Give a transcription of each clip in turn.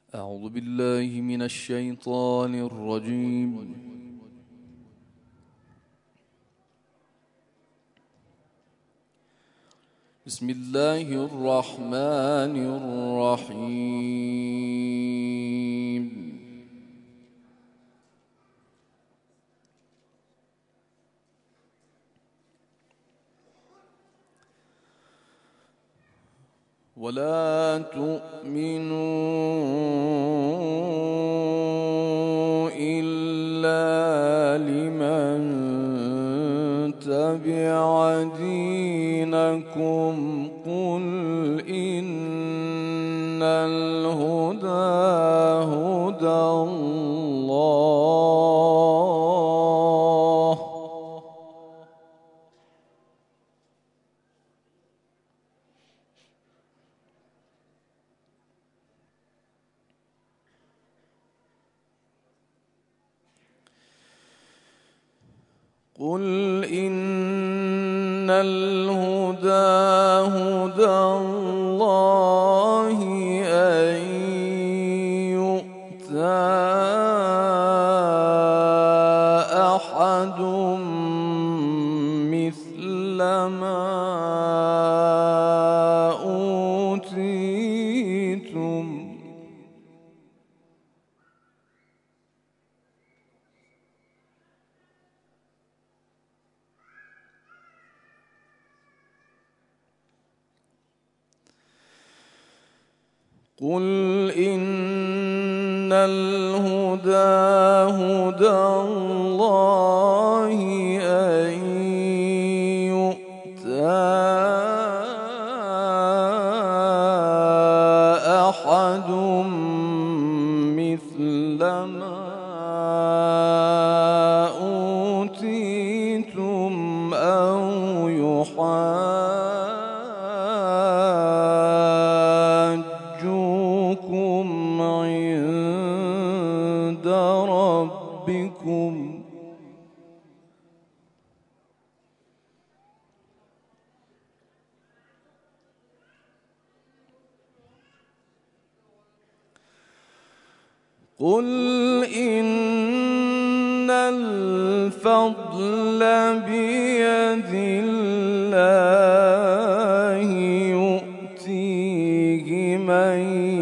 أعوذ بالله من الشيطان الرجيم. بسم الله الرحمن الرحيم. ولا تؤمنوا إلا لمن تبع دينكم قل إن الهدى هدى الله قل إن الهدى هدى الله أن يؤتى أحد مثل ما أوتيتم قل إن الهدى هدى الله أن يؤتى أحد مثل ما أوتيتم أو يحاجوكم عند ربكم قل إن الفضل بيد الله يؤتيه من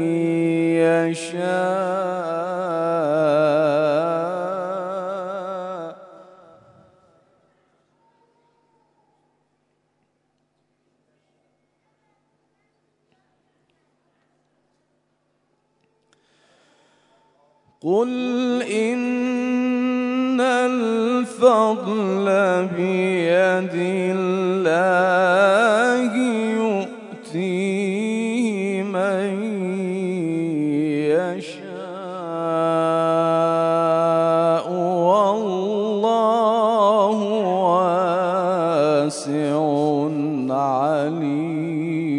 يشاء قل إن الفضل بيد الله يؤتيه من يشاء والله واسع عليم.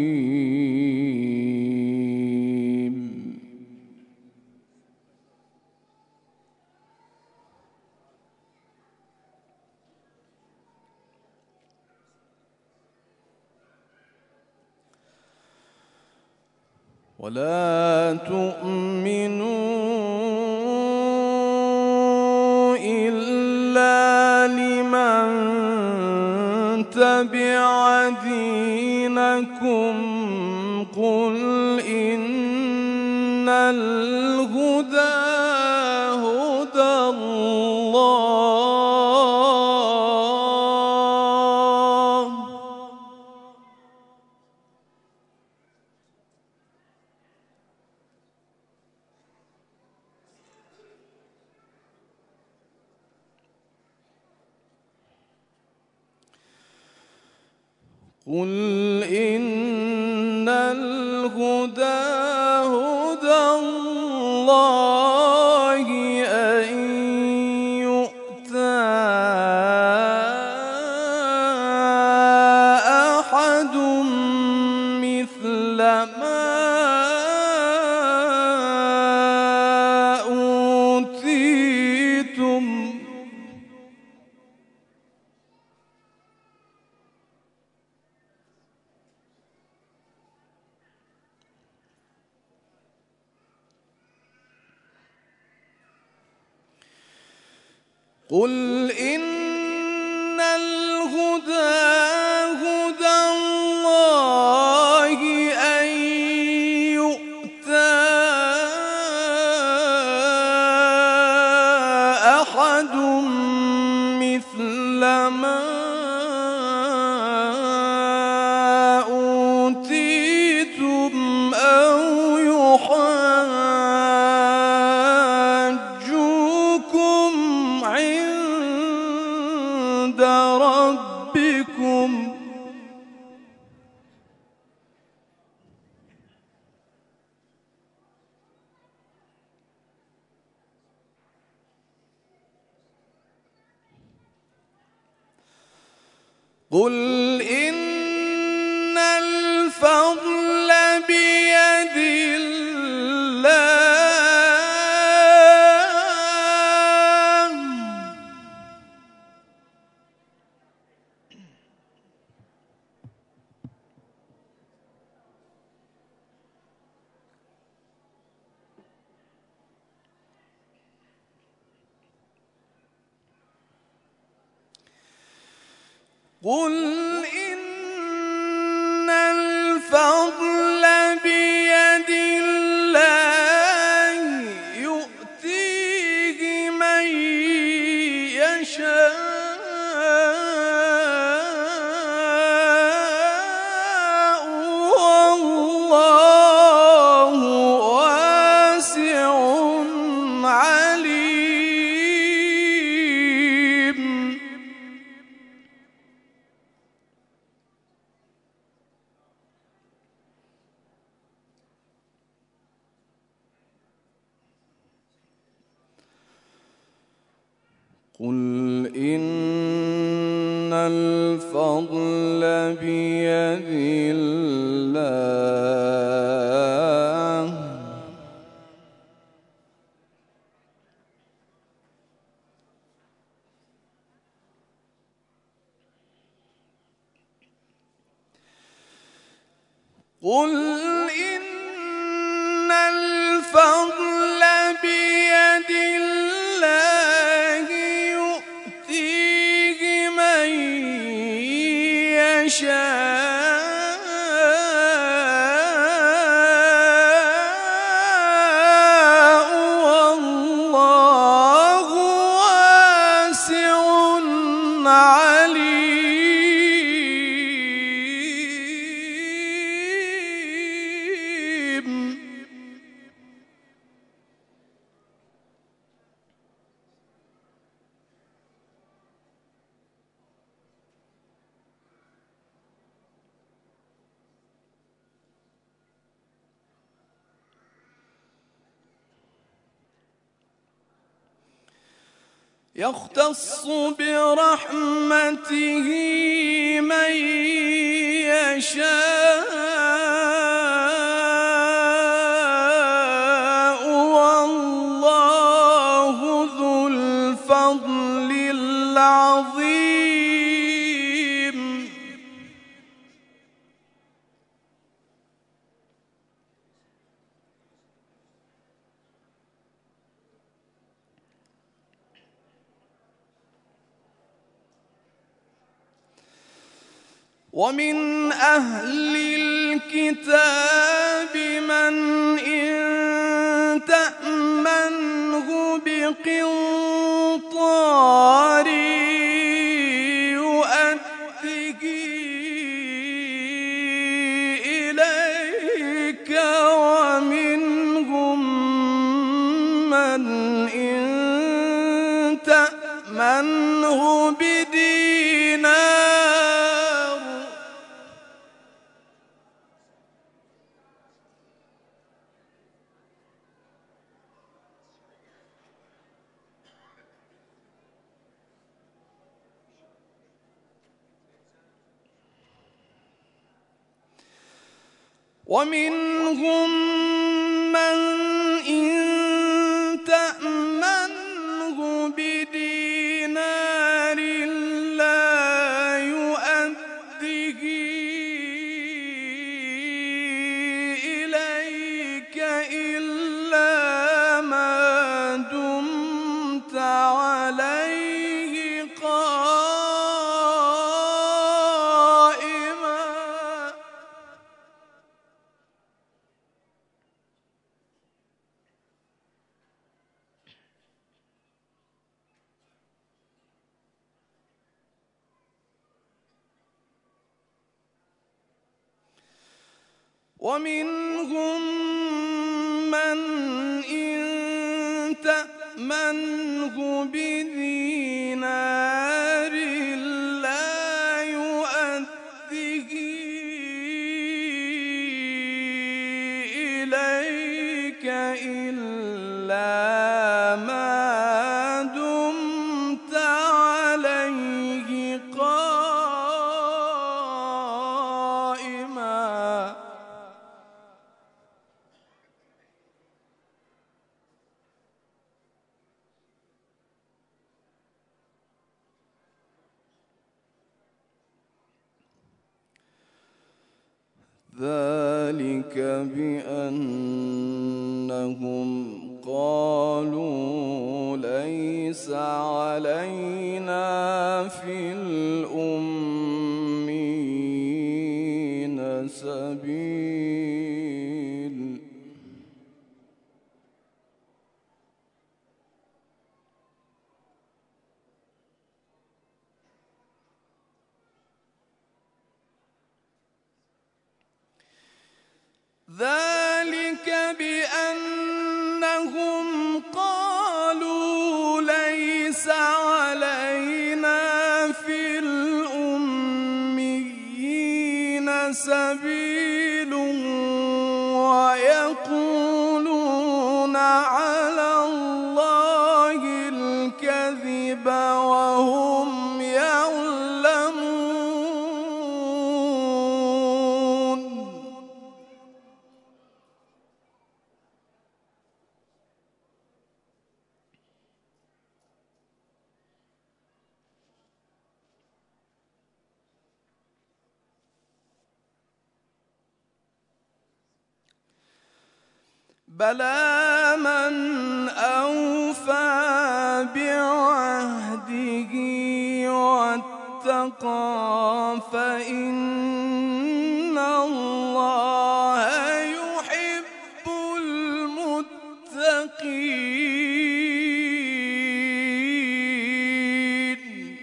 ولا تؤمنوا إلا لمن تبع دينكم قل إن الهدى هدى الله قل إن الهدى هدى الله أن يؤتى أحد مثل ما أوتيتم قل إن الهدى هدى الله أن يؤتى أحد مثل ما أوتيتم أو يحاجوكم عند ربكم قل إن الفضل بيد الله قل إن الفضل بيد الله يؤتيه من يشاء والله واسع عليم قل إن الفضل بيد الله قل إن الفضل بيد الله يؤتيه من يشاء والله واسع عليم يختص برحمته من يشاء والله ذو الفضل العظيم ومن أهل الكتاب من إن تأمنه بقنطار يؤده إليك ومنهم من إن تأمنه بدينار ومنهم من إن تأمنه بدينار لا يؤده إليك إلا ما دمت عليه ومنهم من إن تأمنه بدينار لا يؤده إليك إلا ما دمت عليه قائما. ذلك بأنهم قالوا ليس علينا في الأمين سبيل. ذلك بأنهم قالوا ليس علينا في الأميين سبيل ويقولون على الله الكذب وهم يعلمون. بلى من أوفى بعهده واتقى فإن الله يحب المتقين.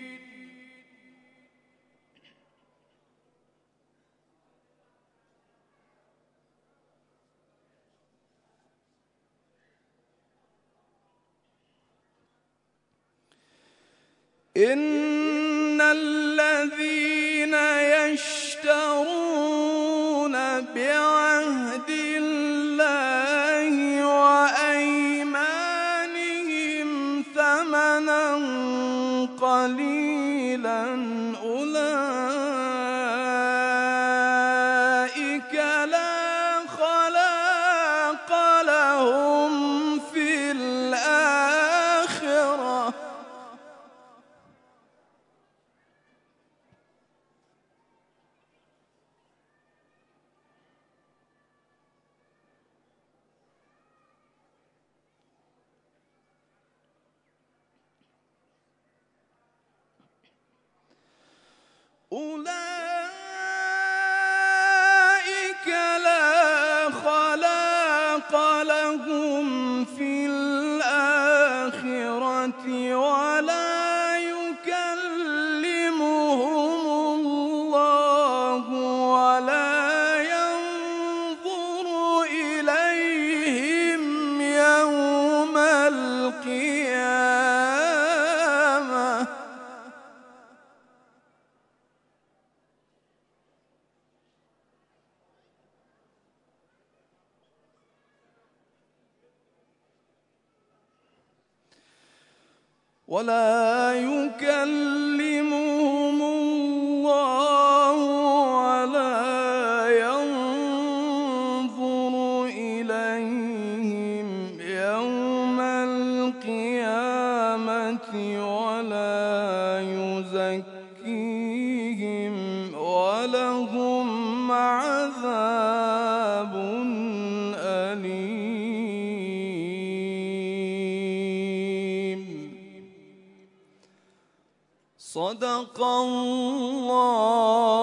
إن الذين يشترون بعهد الله وأيمانهم ثمنا قليلا أولئك لا خلاق لهم في الآخرة أولئك لا خلاق لهم في الآخرة ولا يكلمهم الله ولا ينظر إليهم يوم القيامة ولا يكلمهم الله ولا ينظر إليهم يوم القيامة ولا يزكيهم ولهم عذاب أليم. صدق الله